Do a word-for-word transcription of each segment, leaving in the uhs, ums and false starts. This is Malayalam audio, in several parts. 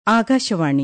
ആകാശവാണി.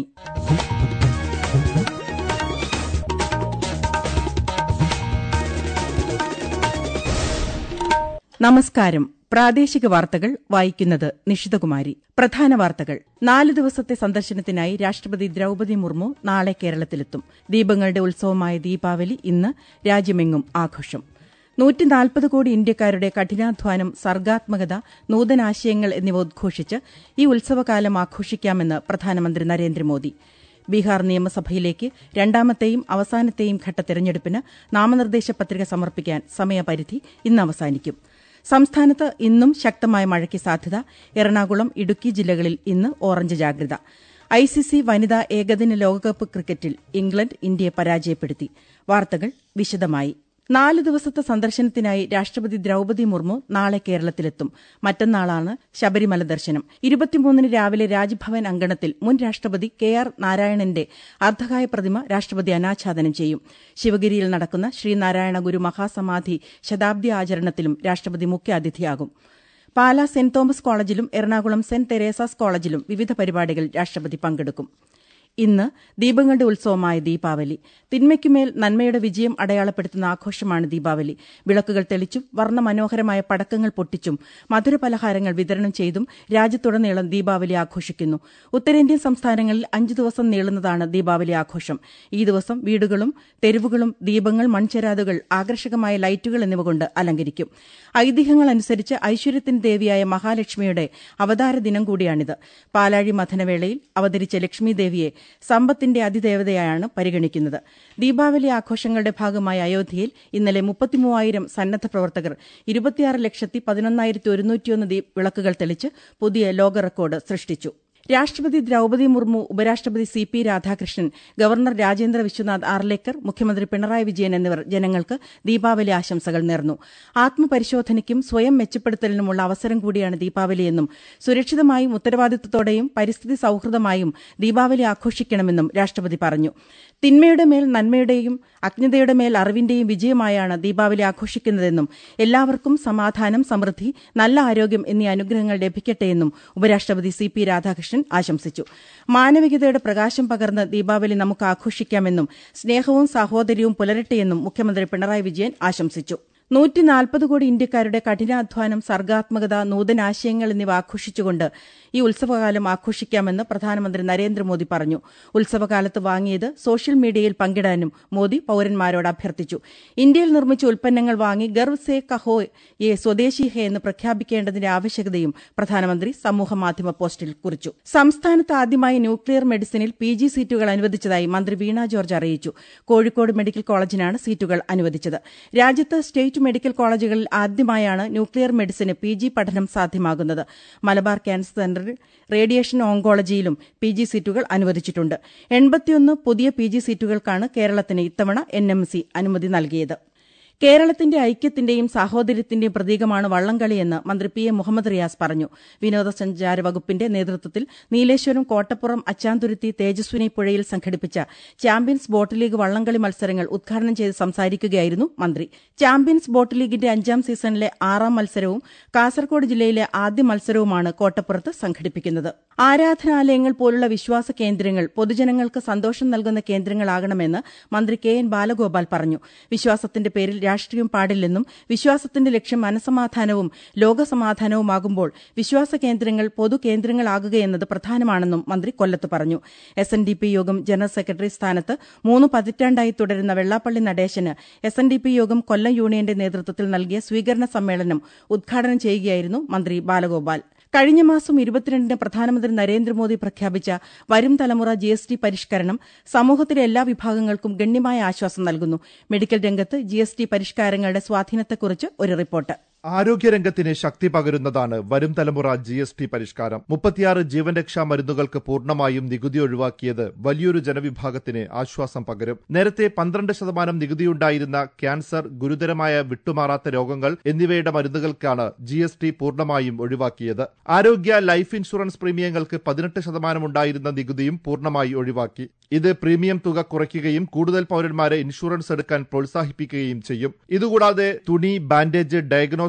നമസ്കാരം. പ്രാദേശിക വാർത്തകൾ വായിക്കുന്നത് നിഷിതകുമാരി. പ്രധാന വാർത്തകൾ. നാല് ദിവസത്തെ സന്ദർശനത്തിനായി രാഷ്ട്രപതി ദ്രൌപദി മുർമു നാളെ കേരളത്തിലെത്തും. ദീപങ്ങളുടെ ഉത്സവമായ ദീപാവലി ഇന്ന് രാജ്യമെങ്ങും ആഘോഷം. നൂറ്റിനാൽപ്പത് കോടി ഇന്ത്യക്കാരുടെ കഠിനാധ്വാനം, സർഗാത്മകത, നൂതനാശയങ്ങൾ എന്നിവ ഉദ്ഘോഷിച്ച് ഈ ഉത്സവകാലം ആഘോഷിക്കാമെന്ന് പ്രധാനമന്ത്രി നരേന്ദ്രമോദി. ബീഹാർ നിയമസഭയിലേക്ക് രണ്ടാമത്തെയും അവസാനത്തെയും ഘട്ട തെരഞ്ഞെടുപ്പിന് നാമനിർദ്ദേശ പത്രിക സമർപ്പിക്കാൻ സമയപരിധി ഇന്ന് അവസാനിക്കും. സംസ്ഥാനത്ത് ഇന്നും ശക്തമായ മഴയ്ക്ക് സാധ്യത. എറണാകുളം, ഇടുക്കി ജില്ലകളിൽ ഇന്ന് ഓറഞ്ച് ജാഗ്രത. ഐസിസി വനിതാ ഏകദിന ലോകകപ്പ് ക്രിക്കറ്റിൽ ഇംഗ്ലണ്ട് ഇന്ത്യയെ പരാജയപ്പെടുത്തി. വാർത്തകൾ വിശദമായി. നാല് ദിവസത്തെ സന്ദർശനത്തിനായി രാഷ്ട്രപതി ദ്രൌപദി മുർമു നാളെ കേരളത്തിലെത്തും. മറ്റന്നാളാണ് ശബരിമല ദർശനം. ഇരുപത്തിമൂന്നിന് രാവിലെ രാജ്ഭവൻ അങ്കണത്തിൽ മുൻ രാഷ്ട്രപതി കെ ആർ നാരായണന്റെ അർദ്ധകായ പ്രതിമ രാഷ്ട്രപതി അനാച്ഛാദനം ചെയ്യും. ശിവഗിരിയിൽ നടക്കുന്ന ശ്രീനാരായണ ഗുരു മഹാസമാധി ശതാബ്ദി ആചരണത്തിലും രാഷ്ട്രപതി മുഖ്യാതിഥിയാകും. പാലാ സെന്റ് തോമസ് കോളേജിലും എറണാകുളം സെന്റ് തെരേസാസ് കോളേജിലും വിവിധ പരിപാടികളിൽ രാഷ്ട്രപതി പങ്കെടുക്കും. ഇന്ന് ദീപങ്ങളുടെ ഉത്സവമായ ദീപാവലി. തിന്മയ്ക്കുമേൽ നന്മയുടെ വിജയം അടയാളപ്പെടുത്തുന്ന ആഘോഷമാണ് ദീപാവലി. വിളക്കുകൾ തെളിച്ചും വർണ്ണമനോഹരമായ പടക്കങ്ങൾ പൊട്ടിച്ചും മധുരപലഹാരങ്ങൾ വിതരണം ചെയ്തും രാജ്യത്തുടനീളം ദീപാവലി ആഘോഷിക്കുന്നു. ഉത്തരേന്ത്യൻ സംസ്ഥാനങ്ങളിൽ അഞ്ചു ദിവസം നീളുന്നതാണ് ദീപാവലി ആഘോഷം. ഈ ദിവസം വീടുകളും തെരുവുകളും ദീപങ്ങൾ, മൺചെരാതുകൾ, ആകർഷകമായ ലൈറ്റുകൾ എന്നിവ കൊണ്ട് അലങ്കരിക്കും. ഐതിഹ്യങ്ങൾ അനുസരിച്ച് ഐശ്വര്യത്തിന് ദേവിയായ മഹാലക്ഷ്മിയുടെ അവതാര ദിനം കൂടിയാണിത്. പാലാഴി മഥനവേളയിൽ അവതരിച്ച ലക്ഷ്മി ദേവിയെ സമ്പത്തിന്റെ അതിദേവതയായാണ് പരിഗണിക്കുന്നത്. ദീപാവലി ആഘോഷങ്ങളുടെ ഭാഗമായി അയോധ്യയിൽ ഇന്നലെ മുപ്പത്തിമൂവായിരം സന്നദ്ധ പ്രവർത്തകർ ഇരുപത്തിയാറ് ലക്ഷത്തി പതിനൊന്നായിരത്തി ഒരുന്നൂറ്റിയൊന്ന് വിളക്കുകൾ തെളിച്ച് പുതിയ ലോക റെക്കോർഡ് സൃഷ്ടിച്ചു. രാഷ്ട്രപതി ദ്രൌപദി മുർമു, ഉപരാഷ്ട്രപതി C P Radhakrishnan, governor Rajendra Vishwanath Arlekar, മുഖ്യമന്ത്രി പിണറായി വിജയൻ എന്നിവർ ജനങ്ങൾക്ക് ദീപാവലി ആശംസകൾ നേർന്നു. ആത്മപരിശോധനയ്ക്കും സ്വയം മെച്ചപ്പെടുത്തലിനുമുള്ള അവസരം കൂടിയാണ് ദീപാവലിയെന്നും സുരക്ഷിതമായും ഉത്തരവാദിത്തത്തോടെയും പരിസ്ഥിതി സൌഹൃദമായും ദീപാവലി ആഘോഷിക്കണമെന്നും രാഷ്ട്രപതി പറഞ്ഞു. തിന്മയുടെ മേൽ നന്മയുടെയും അജ്ഞതയുടെ മേൽ അറിവിന്റെയും വിജയമായാണ് ദീപാവലി ആഘോഷിക്കുന്നതെന്നും എല്ലാവർക്കും സമാധാനം, സമൃദ്ധി, നല്ല ആരോഗ്യം എന്നീ അനുഗ്രഹങ്ങൾ ലഭിക്കട്ടെയെന്നും ഉപരാഷ്ട്രപതി സി പി രാധാകൃഷ്ണൻ ആശംസിച്ചു. മാനവികതയുടെ പ്രകാശം പകർന്ന് ദീപാവലി നമുക്ക് ആഘോഷിക്കാമെന്നും സ്നേഹവും സാഹോദര്യവും പുലരട്ടെയെന്നും മുഖ്യമന്ത്രി പിണറായി വിജയൻ ആശംസിച്ചു. നൂറ്റിനാൽപ്പത് കോടി ഇന്ത്യക്കാരുടെ കഠിനാധ്വാനം, സർഗാത്മകത, നൂതനാശയങ്ങൾ എന്നിവ ആഘോഷിച്ചുകൊണ്ട് ഈ ഉത്സവകാലം ആഘോഷിക്കാമെന്ന് പ്രധാനമന്ത്രി നരേന്ദ്രമോദി പറഞ്ഞു. ഉത്സവകാലത്ത് വാങ്ങിയത് സോഷ്യൽ മീഡിയയിൽ പങ്കിടാനും മോദി പൌരന്മാരോട് അഭ്യർത്ഥിച്ചു. ഇന്ത്യയിൽ നിർമ്മിച്ച ഉൽപ്പന്നങ്ങൾ വാങ്ങി ഗർവ് സേ കഹോ യേ സ്വദേശി ഹേ എന്ന് പ്രഖ്യാപിക്കേണ്ടതിന്റെ ആവശ്യകതയും പ്രധാനമന്ത്രി സമൂഹമാധ്യമ പോസ്റ്റിൽ കുറിച്ചു. സംസ്ഥാനത്ത് ആദ്യമായി ന്യൂക്ലിയർ മെഡിസിനിൽ പി ജി സീറ്റുകൾ അനുവദിച്ചതായി മന്ത്രി വീണ ജോർജ് അറിയിച്ചു. കോഴിക്കോട് മെഡിക്കൽ കോളേജിനാണ് സീറ്റുകൾ അനുവദിച്ചത്. രാജ്യത്ത് സ്റ്റേറ്റ് മെഡിക്കൽ കോളേജുകളിൽ ആദ്യമായാണ് ന്യൂക്ലിയർ മെഡിസിന് പി ജി പഠനം സാധ്യമാകുന്നത്. മലബാർ ക്യാൻസർ സെന്ററിൽ റേഡിയേഷൻ ഓങ്കോളജിയിലും പി ജി സീറ്റുകൾ അനുവദിച്ചിട്ടുണ്ട്. എൺപത്തിയൊന്ന് പുതിയ പി ജി സീറ്റുകൾക്കാണ് കേരളത്തിന് ഇത്തവണ എൻ എം സി അനുമതി നൽകിയത്. കേരളത്തിന്റെ ഐക്യത്തിന്റെയും സാഹോദര്യത്തിന്റെയും പ്രതീകമാണ് വള്ളംകളിയെന്ന് മന്ത്രി പി എ മുഹമ്മദ് റിയാസ് പറഞ്ഞു. വിനോദസഞ്ചാര വകുപ്പിന്റെ നേതൃത്വത്തിൽ നീലേശ്വരം, കോട്ടപ്പുറം, അച്ചാന്തുരുത്തി, തേജസ്വിനി പുഴയിൽ സംഘടിപ്പിച്ച ചാമ്പ്യൻസ് ബോട്ട് ലീഗ് വള്ളംകളി മത്സരങ്ങൾ ഉദ്ഘാടനം ചെയ്ത് സംസാരിക്കുകയായിരുന്നു മന്ത്രി. ചാമ്പ്യൻസ് ബോട്ട് ലീഗിന്റെ അഞ്ചാം സീസണിലെ ആറാം മത്സരവും കാസർകോട് ജില്ലയിലെ ആദ്യ മത്സരവുമാണ് കോട്ടപ്പുറത്ത് സംഘടിപ്പിക്കുന്നത്. ആരാധനാലയങ്ങൾ പോലുള്ള വിശ്വാസ കേന്ദ്രങ്ങൾ പൊതുജനങ്ങൾക്ക് സന്തോഷം നൽകുന്ന കേന്ദ്രങ്ങളാകണമെന്ന് മന്ത്രി കെ എൻ ബാലഗോപാൽ പറഞ്ഞു. വിശ്വാസത്തിന്റെ പേരിൽ രാഷ്ട്രീയം പാടില്ലെന്നും വിശ്വാസത്തിന്റെ ലക്ഷ്യം മനസമാധാനവും ലോകസമാധാനവുമാകുമ്പോൾ വിശ്വാസ കേന്ദ്രങ്ങൾ പൊതു കേന്ദ്രങ്ങളാകുകയെന്നത് പ്രധാനമാണെന്നും മന്ത്രി കൊല്ലത്ത് പറഞ്ഞു. എസ് എൻ ഡി പി യോഗം ജനറൽ സെക്രട്ടറി സ്ഥാനത്ത് മൂന്ന് പതിറ്റാണ്ടായി തുടരുന്ന വെള്ളാപ്പള്ളി നടേശന് എസ് എൻ ഡി പി യോഗം കൊല്ലം യൂണിയന്റെ നേതൃത്വത്തിൽ നൽകിയ സ്വീകരണ സമ്മേളനം ഉദ്ഘാടനം ചെയ്യുകയായിരുന്നു മന്ത്രി ബാലഗോപാൽ. കഴിഞ്ഞ മാസം ഇരുപത്തിരണ്ടിന് പ്രധാനമന്ത്രി നരേന്ദ്രമോദി പ്രഖ്യാപിച്ച വരും തലമുറ ജി എസ് ടി പരിഷ്കരണം സമൂഹത്തിലെ എല്ലാ വിഭാഗങ്ങൾക്കും ഗണ്യമായ ആശ്വാസം നൽകുന്നു. മെഡിക്കൽ രംഗത്ത് ജി എസ് ടി പരിഷ്കാരങ്ങളുടെ സ്വാധീനത്തെക്കുറിച്ച് ഒരു റിപ്പോർട്ട്. ആരോഗ്യരംഗത്തിന് ശക്തി പകരുന്നതാണ് വരും തലമുറ ജി എസ് ടി പരിഷ്കാരം. മുപ്പത്തിയാറ് ജീവൻ രക്ഷാ മരുന്നുകൾക്ക് പൂർണ്ണമായും നികുതി ഒഴിവാക്കിയത് വലിയൊരു ജനവിഭാഗത്തിന് ആശ്വാസം പകരും. നേരത്തെ പന്ത്രണ്ട് ശതമാനം നികുതിയുണ്ടായിരുന്ന ക്യാൻസർ, ഗുരുതരമായ വിട്ടുമാറാത്ത രോഗങ്ങൾ എന്നിവയുടെ മരുന്നുകൾക്കാണ് ജി എസ് ടി പൂർണ്ണമായും ഒഴിവാക്കിയത്. ആരോഗ്യ ലൈഫ് ഇൻഷുറൻസ് പ്രീമിയങ്ങൾക്ക് പതിനെട്ട് ശതമാനം ഉണ്ടായിരുന്ന നികുതിയും പൂർണ്ണമായി ഒഴിവാക്കി. ഇത് പ്രീമിയം തുക കുറയ്ക്കുകയും കൂടുതൽ പൌരന്മാരെ ഇൻഷുറൻസ് എടുക്കാൻ പ്രോത്സാഹിപ്പിക്കുകയും ചെയ്യും. ഇതുകൂടാതെ തുണി, ബാൻഡേജ്, ഡയഗ്നോസ്റ്റിക്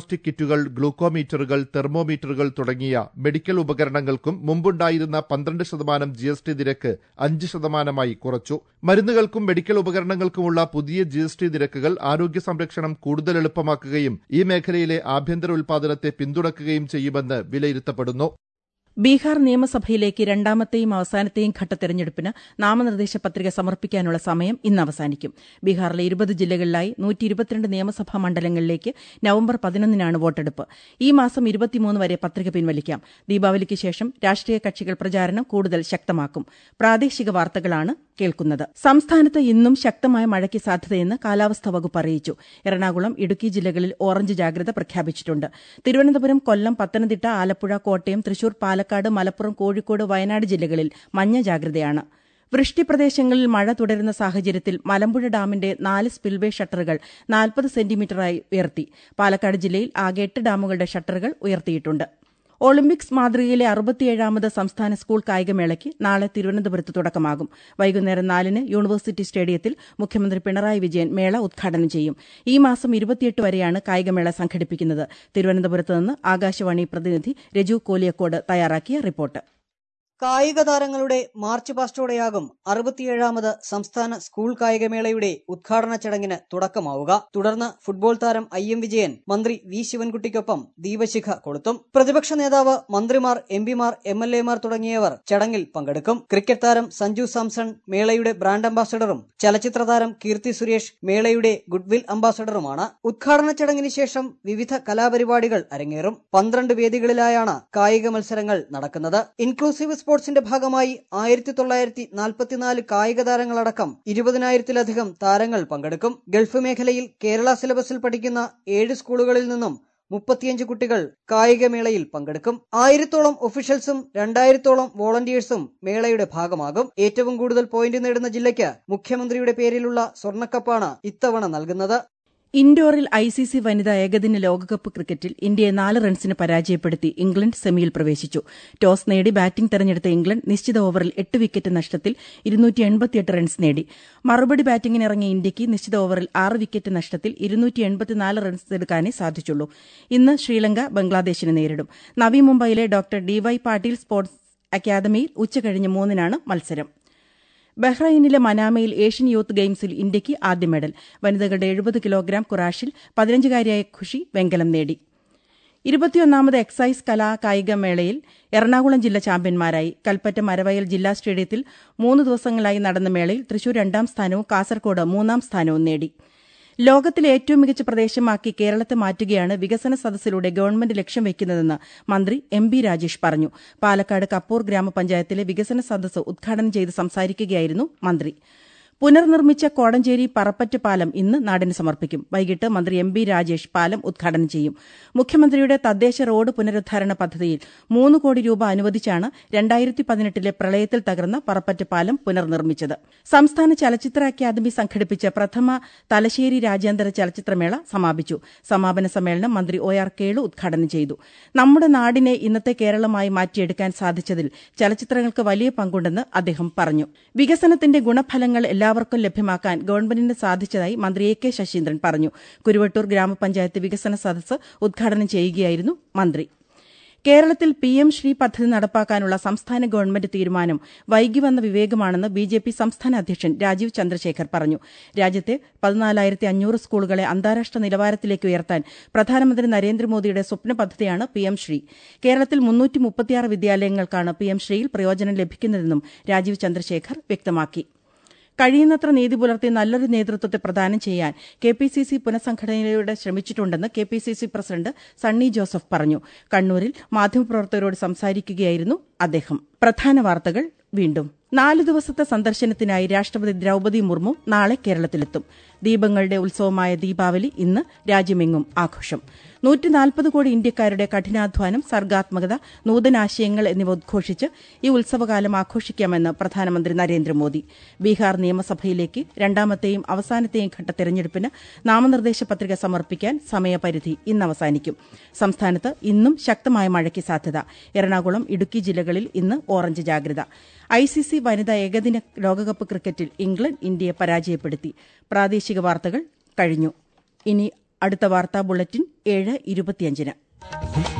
ഡയഗ്നോസ്റ്റിക് കിറ്റുകൾ, ഗ്ലൂക്കോമീറ്ററുകൾ, തെർമോമീറ്ററുകൾ തുടങ്ങിയ മെഡിക്കൽ ഉപകരണങ്ങൾക്കും മുമ്പുണ്ടായിരുന്ന പന്ത്രണ്ട് ശതമാനം ജി എസ് ടി നിരക്ക് അഞ്ച് ശതമാനമായി കുറച്ചു. മരുന്നുകൾക്കും മെഡിക്കൽ ഉപകരണങ്ങൾക്കുമുള്ള പുതിയ ജി എസ് ടി നിരക്കുകൾ ആരോഗ്യ സംരക്ഷണം കൂടുതൽ എളുപ്പമാക്കുകയും ഈ മേഖലയിലെ ആഭ്യന്തര ഉൽപാദനത്തെ പിന്തുണയ്ക്കുകയും ചെയ്യുമെന്ന് വിലയിരുത്തപ്പെടുന്നു. ബീഹാർ നിയമസഭയിലേക്ക് രണ്ടാമത്തെയും അവസാനത്തെയും ഘട്ട തെരഞ്ഞെടുപ്പിന് നാമനിർദ്ദേശ പത്രിക സമർപ്പിക്കാനുള്ള സമയം ഇന്ന് അവസാനിക്കും. ബീഹാറിലെ ഇരുപത് ജില്ലകളിലായി നൂറ്റി ഇരുപത്തിരണ്ട് നിയമസഭാ മണ്ഡലങ്ങളിലേക്ക് നവംബർ പതിനൊന്നിനാണ് വോട്ടെടുപ്പ്. ഈ മാസം ഇരുപത്തിമൂന്ന് വരെ പത്രിക പിൻവലിക്കാം. ദീപാവലിക്ക് ശേഷം രാഷ്ട്രീയ കക്ഷികൾ പ്രചാരണം കൂടുതൽ ശക്തമാക്കും. പ്രാദേശിക വാർത്തകളാണ് കേൾക്കുന്നത്. സംസ്ഥാനത്ത് ഇന്നും ശക്തമായ മഴയ്ക്ക് സാധ്യതയെന്ന് കാലാവസ്ഥാ വകുപ്പ് അറിയിച്ചു. എറണാകുളം, ഇടുക്കി ജില്ലകളിൽ ഓറഞ്ച് ജാഗ്രത പ്രഖ്യാപിച്ചിട്ടുണ്ട്. തിരുവനന്തപുരം, കൊല്ലം, പത്തനംതിട്ട, ആലപ്പുഴ, കോട്ടയം, തൃശൂർ, പാലക്കാട്, മലപ്പുറം, കോഴിക്കോട്, വയനാട് ജില്ലകളിൽ മഞ്ഞ ജാഗ്രതയാണ്. വൃഷ്ടിപ്രദേശങ്ങളിൽ മഴ തുടരുന്ന സാഹചര്യത്തിൽ മലമ്പുഴ ഡാമിന്റെ നാല് സ്പിൽവേ ഷട്ടറുകൾ നാൽപ്പത് സെന്റിമീറ്ററായി ഉയർത്തി. പാലക്കാട് ജില്ലയിൽ ആകെ എട്ട് ഡാമുകളുടെ ഷട്ടറുകൾ ഉയർത്തിയിട്ടുണ്ട്. ഒളിമ്പിക്സ് മാതൃകയിലെ അറുപത്തിയേഴാമത് സംസ്ഥാന സ്കൂൾ കായികമേളയ്ക്ക് നാളെ തിരുവനന്തപുരത്ത് തുടക്കമാകും. വൈകുന്നേരം നാലിന് യൂണിവേഴ്സിറ്റി സ്റ്റേഡിയത്തിൽ മുഖ്യമന്ത്രി പിണറായി വിജയൻ മേള ഉദ്ഘാടനം ചെയ്യും. ഈ മാസം ഇരുപത്തിയെട്ട് വരെയാണ് കായികമേള സംഘടിപ്പിക്കുന്നത്. തിരുവനന്തപുരത്ത് നിന്ന് ആകാശവാണി പ്രതിനിധി രജു കോലിയക്കോട് തയ്യാറാക്കിയ റിപ്പോർട്ട്. കായിക താരങ്ങളുടെ മാർച്ച് പാസ്റ്റോടെയാകും അറുപത്തിയേഴാമത് സംസ്ഥാന സ്കൂൾ കായികമേളയുടെ ഉദ്ഘാടന ചടങ്ങിന് തുടക്കമാവുക. തുടർന്ന് ഫുട്ബോൾ താരം ഐ എം വിജയൻ മന്ത്രി വി ശിവൻകുട്ടിക്കൊപ്പം ദീപശിഖ കൊളുത്തും. പ്രതിപക്ഷ നേതാവ്, മന്ത്രിമാർ, എം പിമാർ, എം എൽ എമാർ തുടങ്ങിയവർ ചടങ്ങിൽ പങ്കെടുക്കും. ക്രിക്കറ്റ് താരം സഞ്ജു സാംസൺ മേളയുടെ ബ്രാൻഡ് അംബാസഡറും ചലച്ചിത്ര താരം കീർത്തി സുരേഷ് മേളയുടെ ഗുഡ്വിൽ അംബാസഡറുമാണ്. ഉദ്ഘാടന ചടങ്ങിന് ശേഷം വിവിധ കലാപരിപാടികൾ അരങ്ങേറും. പന്ത്രണ്ട് വേദികളിലായാണ് കായിക മത്സരങ്ങൾ നടക്കുന്നത്. ഇൻക്ലൂസീവ് സ്പോർട്സിന്റെ ഭാഗമായി ആയിരത്തി തൊള്ളായിരത്തി നാൽപ്പത്തിനാല് കായിക താരങ്ങളടക്കം ഇരുപതിനായിരത്തിലധികം താരങ്ങൾ പങ്കെടുക്കും. ഗൾഫ് മേഖലയിൽ കേരള സിലബസിൽ പഠിക്കുന്ന ഏഴ് സ്കൂളുകളിൽ നിന്നും മുപ്പത്തിയഞ്ച് കുട്ടികൾ കായികമേളയിൽ പങ്കെടുക്കും. ആയിരത്തോളം ഒഫീഷ്യൽസും രണ്ടായിരത്തോളം വോളണ്ടിയേഴ്സും മേളയുടെ ഭാഗമാകും. ഏറ്റവും കൂടുതൽ പോയിന്റ് നേടുന്ന ജില്ലയ്ക്ക് മുഖ്യമന്ത്രിയുടെ പേരിലുള്ള സ്വർണ്ണക്കപ്പാണ് ഇത്തവണ നൽകുന്നത്. ഇൻഡോറിൽ ഐ സി സി വനിതാ ഏകദിന ലോകകപ്പ് ക്രിക്കറ്റിൽ ഇന്ത്യയെ നാല് റൺസിന് പരാജയപ്പെടുത്തി ഇംഗ്ലണ്ട് സെമിയിൽ പ്രവേശിച്ചു. ടോസ് നേടി ബാറ്റിംഗ് തെരഞ്ഞെടുത്ത ഇംഗ്ലണ്ട് നിശ്ചിത ഓവറിൽ എട്ട് വിക്കറ്റ് നഷ്ടത്തിൽ ഇരുന്നൂറ്റി എൺപത്തിയെട്ട് റൺസ് നേടി. മറുപടി ബാറ്റിംഗിനിറങ്ങിയ ഇന്ത്യയ്ക്ക് നിശ്ചിത ഓവറിൽ ആറ് വിക്കറ്റ് നഷ്ടത്തിൽ ഇരുന്നൂറ്റി എൺപത്തിനാല് റൺസ് എടുക്കാനേ സാധിച്ചുള്ളൂ. ഇന്ന് ശ്രീലങ്ക ബംഗ്ലാദേശിനെ നേരിടും. നവി മുംബൈയിലെ doctor D Y Patil sports അക്കാദമിയിൽ ഉച്ചകഴിഞ്ഞ് മൂന്നിനാണ് മത്സരം. ബഹ്റൈനിലെ മനാമയിൽ ഏഷ്യൻ യൂത്ത് ഗെയിംസിൽ ഇന്ത്യയ്ക്ക് ആദ്യ മെഡൽ. വനിതകളുടെ എഴുപത് കിലോഗ്രാം കുറാഷിൽ പതിനഞ്ചുകാരിയായ ഖുഷി വെങ്കലം നേടി. ഇരുപത്തിയൊന്നാമത് എക്സൈസ് കലാ കായികമേളയിൽ എറണാകുളം ജില്ല ചാമ്പ്യന്മാരായി. കൽപ്പറ്റ മരവയൽ ജില്ലാ സ്റ്റേഡിയത്തിൽ മൂന്ന് ദിവസങ്ങളായി നടന്ന മേളയിൽ തൃശൂർ രണ്ടാം സ്ഥാനവും കാസർകോട് മൂന്നാം സ്ഥാനവും നേടി. ലോകത്തിലെ ഏറ്റവും മികച്ച പ്രദേശമാക്കി കേരളത്തെ മാറ്റുകയാണ് വികസന സദസ്സിലൂടെ ഗവൺമെന്റ് ലക്ഷ്യം വയ്ക്കുന്നതെന്ന് മന്ത്രി എം ബി രാജേഷ് പറഞ്ഞു. പാലക്കാട് കപ്പൂർ ഗ്രാമപഞ്ചായത്തിലെ വികസന സദസ്സ് ഉദ്ഘാടനം ചെയ്ത് സംസാരിക്കുകയായിരുന്നു മന്ത്രി. പുനർനിർമ്മിച്ച കോടഞ്ചേരി പറപ്പറ്റ് പാലം ഇന്ന് നാടിന് സമർപ്പിക്കും. വൈകിട്ട് മന്ത്രി എം ബി രാജേഷ് പാലം ഉദ്ഘാടനം ചെയ്യും. മുഖ്യമന്ത്രിയുടെ തദ്ദേശ റോഡ് പുനരുദ്ധാരണ പദ്ധതിയിൽ മൂന്ന് കോടി രൂപ അനുവദിച്ചാണ് രണ്ടായിരത്തി പതിനെട്ടിലെ പ്രളയത്തിൽ തകർന്ന പറപ്പറ്റ് പാലം പുനർനിർമ്മിച്ചത്. സംസ്ഥാന ചലച്ചിത്ര അക്കാദമി സംഘടിപ്പിച്ച പ്രഥമ തലശ്ശേരി രാജ്യാന്തര ചലച്ചിത്രമേള സമാപിച്ചു. സമാപന സമ്മേളനം മന്ത്രി ഒ ആർ കേളു ഉദ്ഘാടനം ചെയ്തു. നമ്മുടെ നാടിനെ ഇന്നത്തെ കേരളമായി മാറ്റിയെടുക്കാൻ സാധിച്ചതിൽ ചലച്ചിത്രങ്ങൾക്ക് വലിയ പങ്കുണ്ടെന്ന് അദ്ദേഹം പറഞ്ഞു. വികസനത്തിന്റെ ഗുണഫലങ്ങൾ എല്ലാവർക്കും ലഭ്യമാക്കാൻ ഗവൺമെന്റിന് സാധിച്ചതായി മന്ത്രി എ കെ ശശീന്ദ്രൻ പറഞ്ഞു. കുരുവട്ടൂർ ഗ്രാമപഞ്ചായത്ത് വികസന സദസ്സ് ഉദ്ഘാടനം ചെയ്യുകയായിരുന്നു മന്ത്രി. കേരളത്തിൽ പി എം ശ്രീ പദ്ധതി നടപ്പാക്കാനുള്ള സംസ്ഥാന ഗവൺമെന്റ് തീരുമാനം വൈകി വന്ന വിവേകമാണെന്ന് ബി ജെ പി സംസ്ഥാന അധ്യക്ഷൻ രാജീവ് ചന്ദ്രശേഖർ പറഞ്ഞു. രാജ്യത്തെ പതിനാലായിരത്തി അഞ്ഞൂറ് സ്കൂളുകളെ അന്താരാഷ്ട്ര നിലവാരത്തിലേക്ക് ഉയർത്താൻ പ്രധാനമന്ത്രി നരേന്ദ്രമോദിയുടെ സ്വപ്ന പദ്ധതിയാണ് പി എം ശ്രീ. കേരളത്തിൽ മുന്നൂറ്റി മുപ്പത്തിയാറ് വിദ്യാലയങ്ങൾക്കാണ് പി എം ശ്രീയിൽ പ്രയോജനം ലഭിക്കുന്നതെന്നും രാജീവ് ചന്ദ്രശേഖർ വ്യക്തമാക്കി. കഴിയുന്നത്ര നീതി പുലർത്തി നല്ലൊരു നേതൃത്വത്തെ പ്രദാനം ചെയ്യാൻ കെ പി സി സി പുനഃസംഘടനയിലൂടെ ശ്രമിച്ചിട്ടുണ്ടെന്ന് K P C C president Sunny Joseph പറഞ്ഞു. കണ്ണൂരിൽ മാധ്യമപ്രവർത്തകരോട് സംസാരിക്കുകയായിരുന്നു അദ്ദേഹം. പ്രധാന വാർത്തകൾ വീണ്ടും. നാല് ദിവസത്തെ സന്ദർശനത്തിനായി രാഷ്ട്രപതി ദ്രൌപദി മുർമു നാളെ കേരളത്തിലെത്തും. ദീപങ്ങളുടെ ഉത്സവമായ ദീപാവലി ഇന്ന് രാജ്യമെങ്ങും ആഘോഷം. നൂറ്റി നാൽപ്പത് കോടി ഇന്ത്യക്കാരുടെ കഠിനാധ്വാനം, സർഗാത്മകത, നൂതനാശയങ്ങൾ എന്നിവ ഉദ്ഘോഷിച്ച് ഈ ഉത്സവകാലം ആഘോഷിക്കാമെന്ന് പ്രധാനമന്ത്രി നരേന്ദ്രമോദി. ബീഹാർ നിയമസഭയിലേക്ക് രണ്ടാമത്തെയും അവസാനത്തെയും ഘട്ട തെരഞ്ഞെടുപ്പിന് നാമനിർദ്ദേശ പത്രിക സമർപ്പിക്കാൻ സമയപരിധി ഇന്ന് അവസാനിക്കും. സംസ്ഥാനത്ത് ഇന്നും ശക്തമായ മഴയ്ക്ക് സാധ്യത. എറണാകുളം, ഇടുക്കി ജില്ലകളിൽ ഇന്ന് ഓറഞ്ച് ജാഗ്രത. ഐ സി സി വനിതാ ഏകദിന ലോകകപ്പ് ക്രിക്കറ്റിൽ ഇംഗ്ലണ്ട് ഇന്ത്യയെ പരാജയപ്പെടുത്തി. പ്രാദേശിക വാർത്തകൾ കഴിഞ്ഞു. ഇനി അടുത്ത വാർത്താ ബുള്ളറ്റിൻ ഏഴ് ഇരുപത്തിയഞ്ചിന്.